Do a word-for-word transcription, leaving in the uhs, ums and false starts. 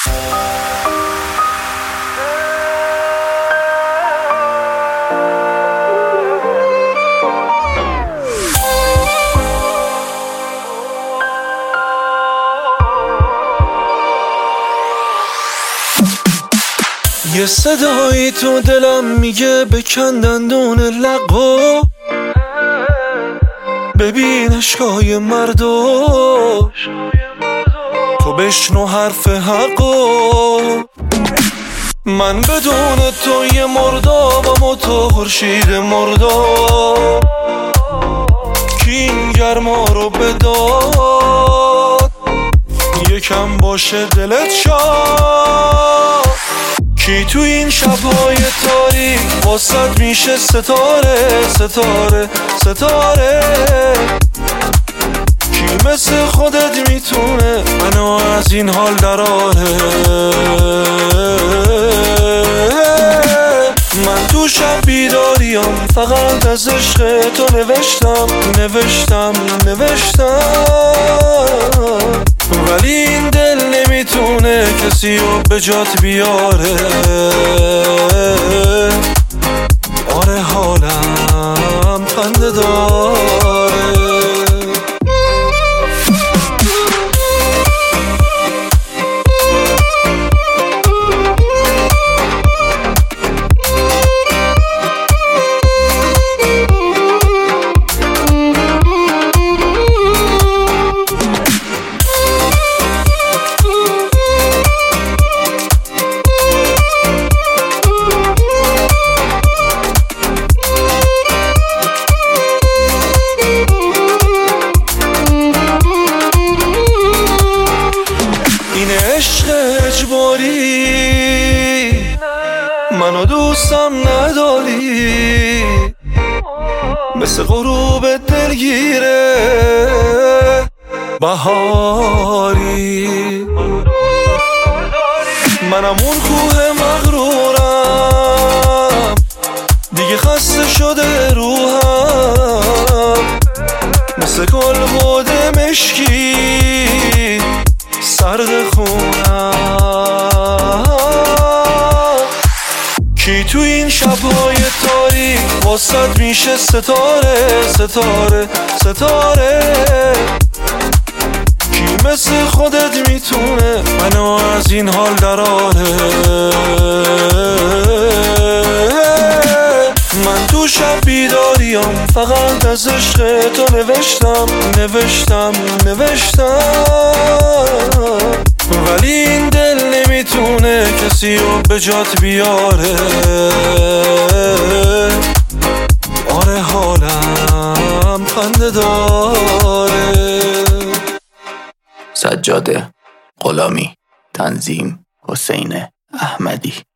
یه صدایی تو دلم میگه بکن دندون لقو، ببین عشقای مردو، تو بشنو حرف حقو. من بدون تو یه مردابم و تو خورشید مرداب، کی این گرما رو بداد یکم باشه دلت شاد. کی تو این شبهای تاریک واسط میشه ستاره ستاره ستاره، کی مثل خودت میتونه منو از این حال دراره. من تو شب بیداریم فقط از عشق تو نوشتم نوشتم نوشتم، ولی این دل نمیتونه کسی رو به جات بیاره. آره حالم خنده داره. منو دوستم نداری مثل غروب دلگیره بهاری. منم اون کوه مغرورم دیگه خسته شده روحم، مثل گل بوده مشکی سرد خونم. کی تو این شبهای تاریک واسط میشه ستاره ستاره ستاره، کی مثل خودت میتونه منو از این حال دراره. من تو شب بیداریم فقط از عشق تو نوشتم نوشتم نوشتم، ولی این دل نمیتونه کسی رو به جات بیاره. آره حالم خنده داره. سجاده غلامی، تنظیم حسین احمدی.